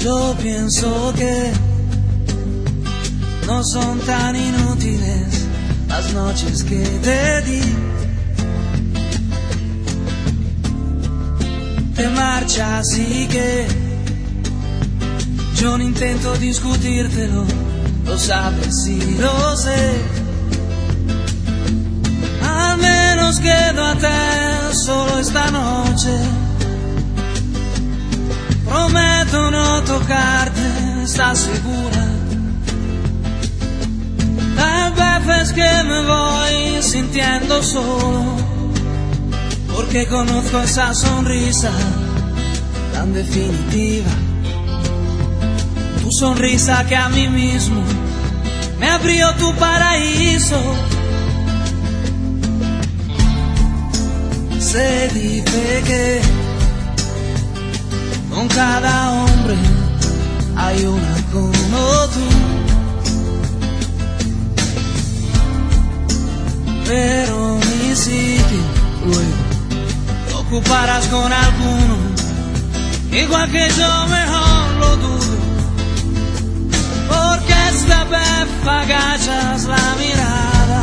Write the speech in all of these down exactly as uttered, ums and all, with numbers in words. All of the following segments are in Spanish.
Yo pienso que no son tan inútiles las noches que te di. Te marchas y que yo no intento discutírtelo, lo sabes y lo sé. Al menos quedo a te solo esta noche. Prometo no tocarte, ¿estás segura? Hay veces que me voy sintiendo solo, porque conozco esa sonrisa tan definitiva. Tu sonrisa que a mí mismo me abrió tu paraíso. Se dice que con cada hombre hay una como tú, pero mi sitio luego lo ocuparás con alguno, igual que yo, mejor lo dudo, porque esta vez agachas la mirada,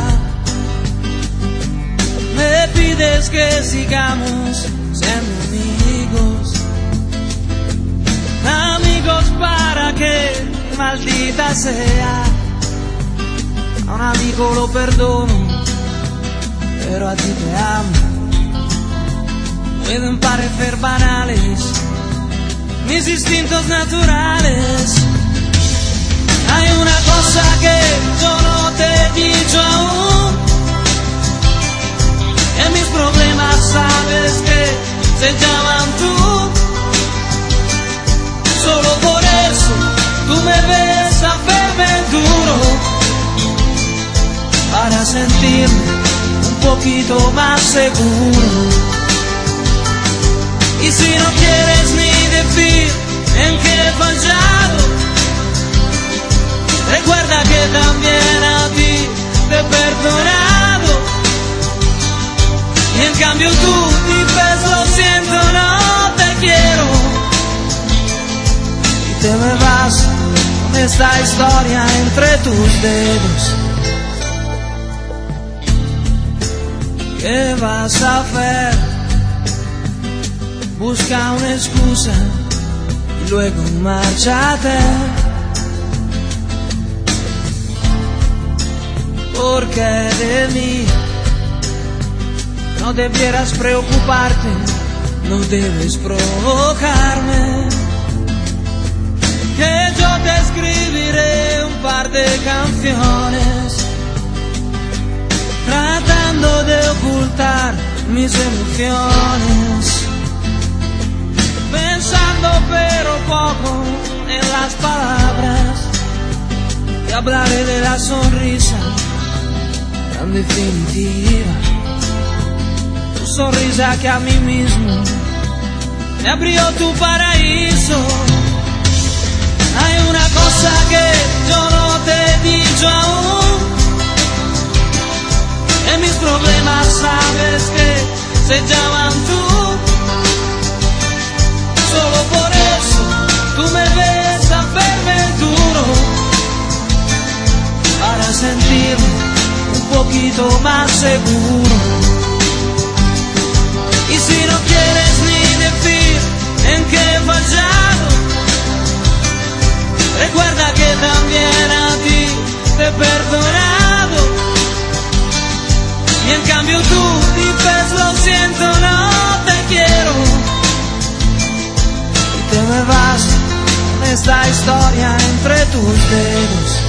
me pides que sigamos siendo amigos. Amigos para que, maldita sea, a un amigo lo perdono, pero a ti te amo. Pueden parecer banales mis instintos naturales. Hay una cosa que yo no te he dicho aún, que mis problemas sabes que se llaman tú. Solo por eso tú me ves hacerme duro, para sentirme un poquito más seguro. Y si no quieres ni decir en qué he fallado, recuerda que también a ti te he perdonado. Y en cambio tú dices lo siento, no te quiero. Te me vas con esta historia entre tus dedos. ¿Qué vas a hacer? Busca una excusa y luego márchate, porque de mí no debieras preocuparte, no debes provocarme. Que yo te escribiré un par de canciones, tratando de ocultar mis emociones, pensando pero poco en las palabras. Te hablaré de la sonrisa tan definitiva, tu sonrisa que a mí mismo me abrió tu paraíso. Hay una cosa que yo no te he dicho aún, que mis problemas sabes que se llaman tú. Solo por eso tú me ves hacerme duro, para sentirme un poquito más seguro. Y si no quieres ni decir en qué he fallado, recuerda que también a ti te he perdonado. Y en cambio tú dices lo siento, no te quiero. Y te me vas con esta historia entre tus dedos.